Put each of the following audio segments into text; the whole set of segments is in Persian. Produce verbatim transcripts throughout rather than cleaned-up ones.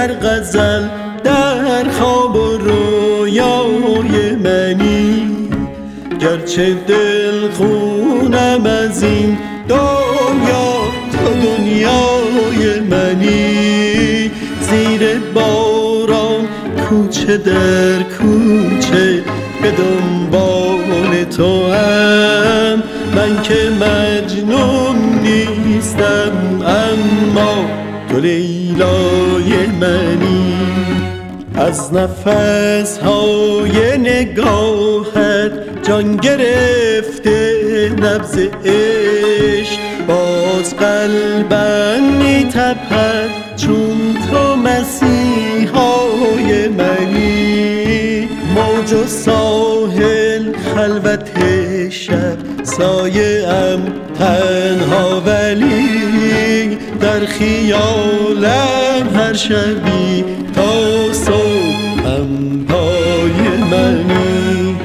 در غزل در خواب و رویای منی، گرچه دل خونم از این دنیا تو دنیای منی. زیر باران کوچه در کوچه به دنبال تو هم، من که مجنون نیستم اما تو لیلای منی. از نفس های نگاهت جان گرفته نبض عشق، باز قلبم می تپد چون تو مسیحای منی. موج و ساحل خلوت شب سایه ام تنها، ولی در خیالم هر شبی تا صبح هم پای منی.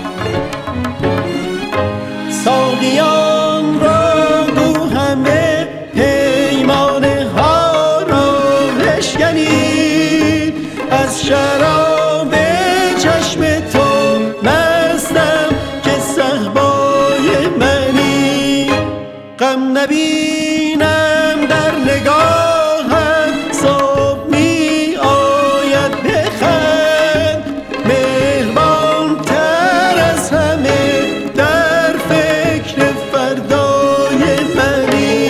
ساقیان را گو همه پیمانه ها را بشکنید، از شراب چشم تو مستم که صهبای منی. غم نبینم در نگاهم صبح می آید بخند، مهربان تر از همه در فکر فردای منی.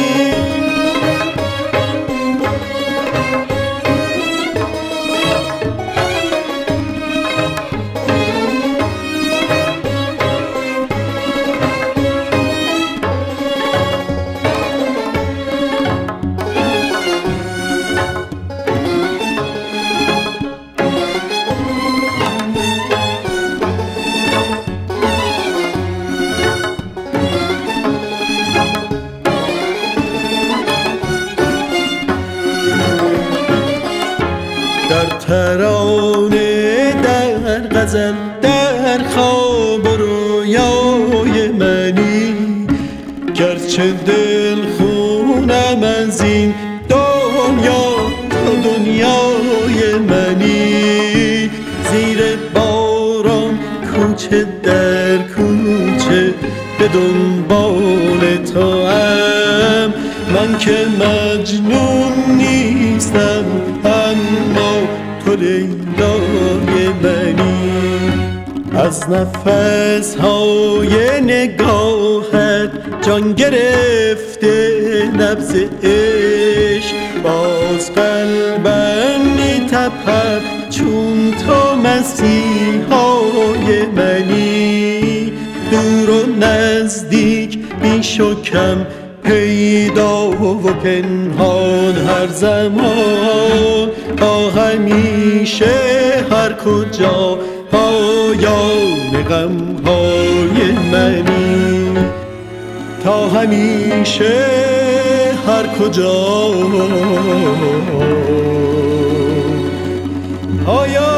در ترانه در غزل در خواب و رویای منی، گرچه دل خونم از این دنیا تو دنیای منی. زیر باران کوچه در کوچه به دنبال تو هم، من که مجنون نیستم اما تو لیلای منی. از نفس های نگاهت جان گرفته نبض عشق، باز قلبم می تپد چون تو مسیحای منی. دور و نزدیک بیش و کم پیدا و پنهان هر زمان، تا همیشه هر کجا پایان غم های منی. تا همیشه هر کجا پایان